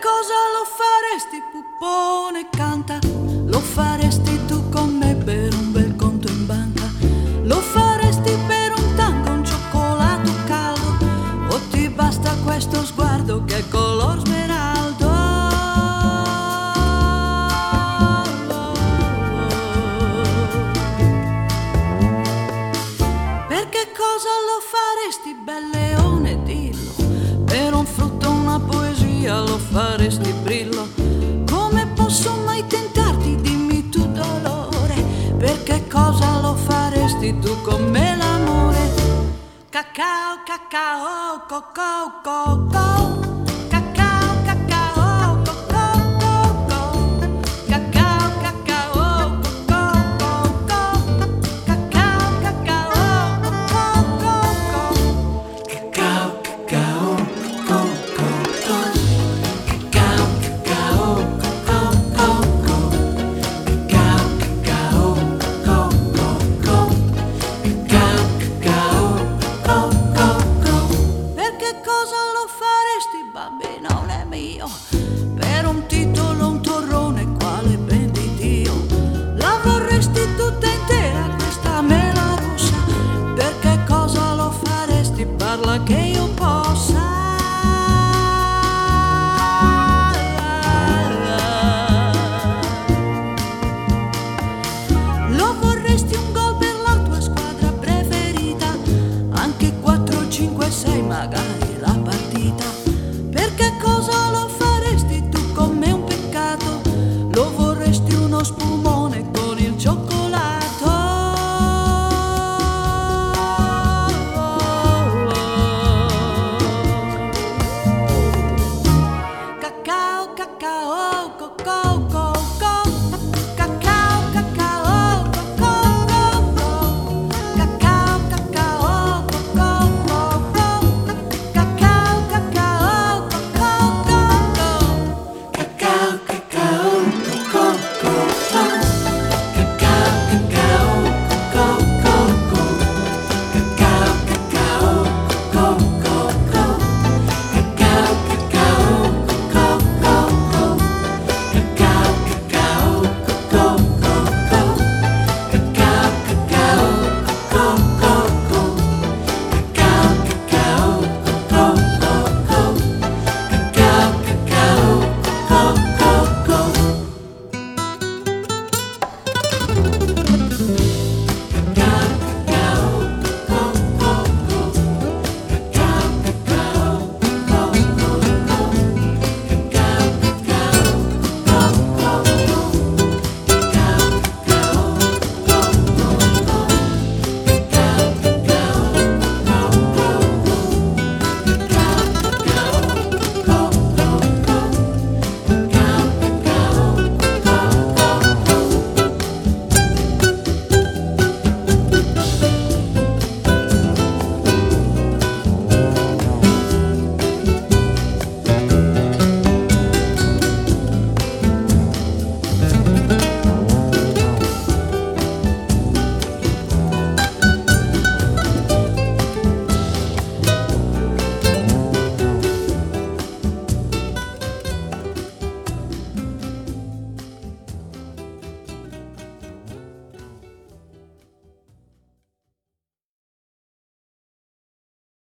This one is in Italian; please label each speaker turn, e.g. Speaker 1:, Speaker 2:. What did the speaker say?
Speaker 1: cosa lo faresti, puppone, canta? Lo faresti tu con me per un bel conto in banca? Lo faresti per un tango, un cioccolato caldo? O ti basta questo sguardo che è color smeraldo? Perché cosa lo faresti, bel leone, dillo? Per un frutto, una poesia, lo faresti, brillo? Come posso mai tentarti, dimmi tu, dolore? Perché cosa lo faresti tu con me, l'amore? Cacao, cacao, cocco, cocco. Cacao, cacao, cocco, cocco. Cacao, cacao, cocco, cocco. Cacao, cacao, cocco, cocco.
Speaker 2: Cacao, cacao, coco, cacao, cacao, coco, cacao, cacao, coco, cacao, cacao, coco.
Speaker 1: Perché cosa lo faresti, bambinone mio? Per un titolo, un tuo